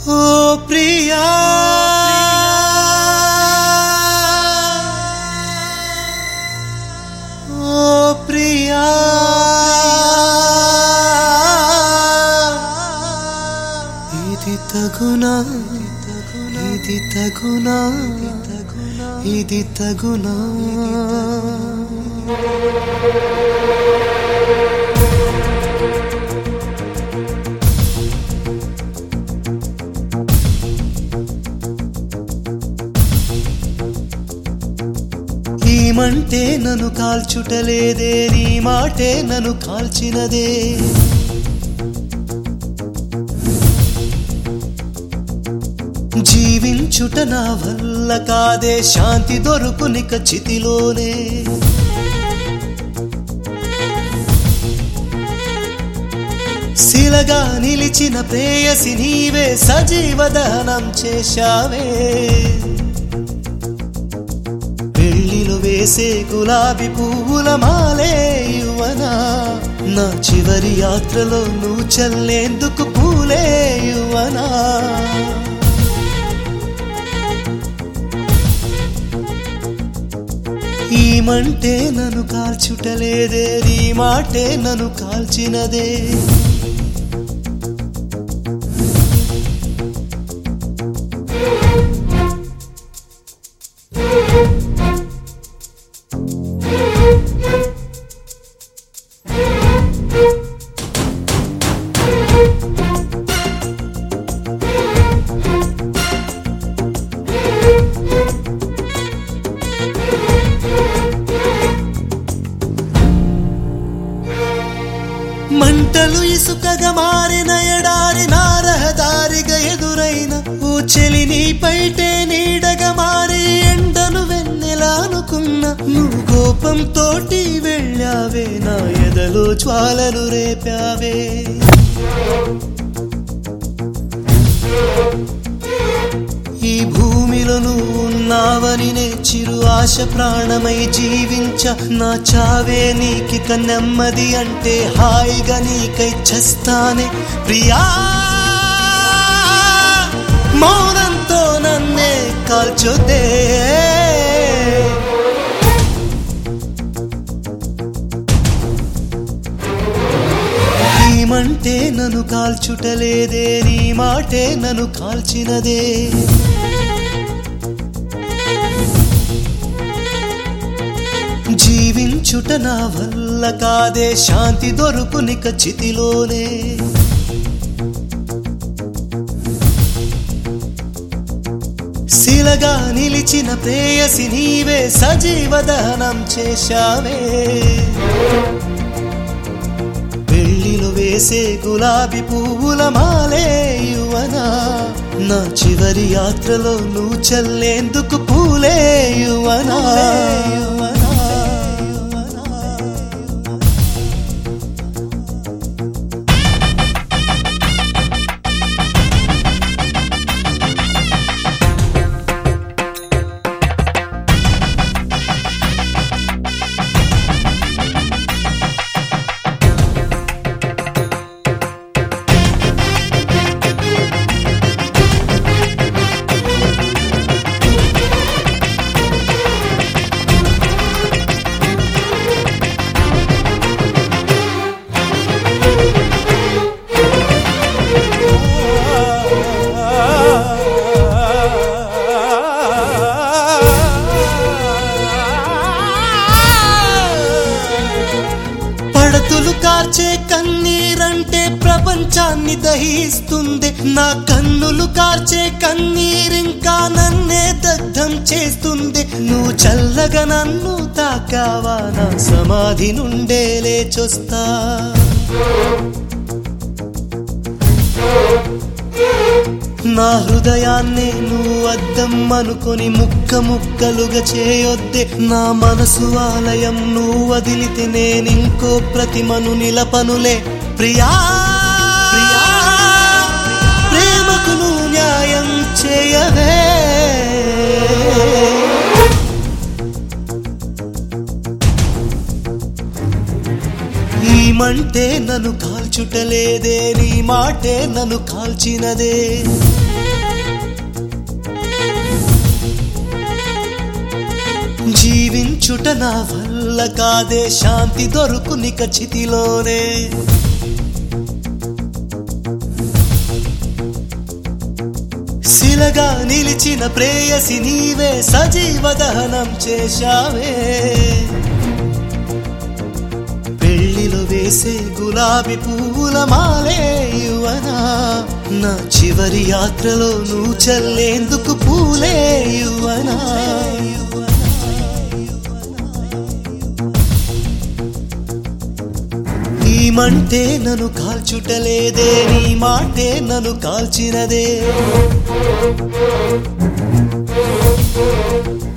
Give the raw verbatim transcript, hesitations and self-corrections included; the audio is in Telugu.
ఓ ప్రియా ఓ ప్రియా ఇది తగునా ఇది తగునా ఇది తగునా నీమంటే నన్ను కాల్చుటలేదే నీ మాటే నన్ను కాల్చినదే జీవించుట నా వల్ల కాదే శాంతి దొరుకునిక చితిలోనే శిలగా నిలిచిన ప్రేయసి నీవే సజీవ దహనం చేశావే పెళ్లిలో వేసే గులాబీ పువ్వుల మాలే యువనా నా చివరి యాత్రలో నువ్వు చల్లేందుకు పూలే యువనా ఈమంటే నన్ను కాల్చుటలేదే నీ మాటే నన్ను కాల్చినదే మంటలు ఇసుకగా మారిన ఎడారి నా రహదారిగా ఎదురైన ఓ చెలి నీ పైటే నీడగా మారి ఎండను వెన్నెలా అనుకున్నా నువ్వు కోపంతోటి వెళ్ళావే నా ఎదలో జ్వాలలు రేపావే ఈ భూమిలో నువ్వు ఉన్నావని నే చిరు ఆశ ప్రాణమై జీవించ నా చావే నీకిక నెమ్మది అంటే హాయిగా నీకై చస్తానే ప్రియా మౌనంతో నన్నే కాల్చొద్దే నీమంటే నన్ను కాల్చుటలేదే నీ మాటే నన్ను కాల్చినదే జీవించుట నా వల్ల కాదే శాంతి దొరుకునిక చితిలోనే శిలగా నిలిచిన ప్రేయసి నీవే సజీవ దహనం చేశావే పెళ్లిలో వేసే గులాబీ పువ్వుల మాలే యువనా నా చివరి యాత్రలో నువ్వు చల్లేందుకు పూలే యువనా పడతులు కార్చే కన్నీరంటే ప్రపంచాన్ని దహిస్తుంది నా కన్నులు కార్చే కన్నీరింకా నన్నే దగ్ధం చేస్తుంది నువ్వు చల్లగా నన్ను తాకావా నా సమాధి నుండే లేచొస్తా నా హృదయాన్నే నువ్వు అద్దం అనుకొని ముక్క ముక్కలుగా చేయొద్దే నా మనసు ఆలయం నువ్వు వదిలితే నేనింకో ప్రతిమను నిలపనులే ప్రియా ప్రేమకు నువ్వు న్యాయం చేయవే ఈమంటే నన్ను కాల్చు జీవించుటలేదే నీ మాటే నన్ను కాల్చినదే జీవించుట నా వల్ల కాదే శాంతి దొరుకునిక చితిలోనే శిలగా నిలిచిన ప్రేయసి నీవే సజీవ దహనం చేశావే పెళ్లిలో వేసే గులాబీ పువ్వుల మాలే యువనా నా చివరి యాత్రలో నువ్వు చల్లేందుకు పూలే యువనా నీ మంటే నన్ను కాల్చుటలేదే నీ మాటే నన్ను కాల్చినదే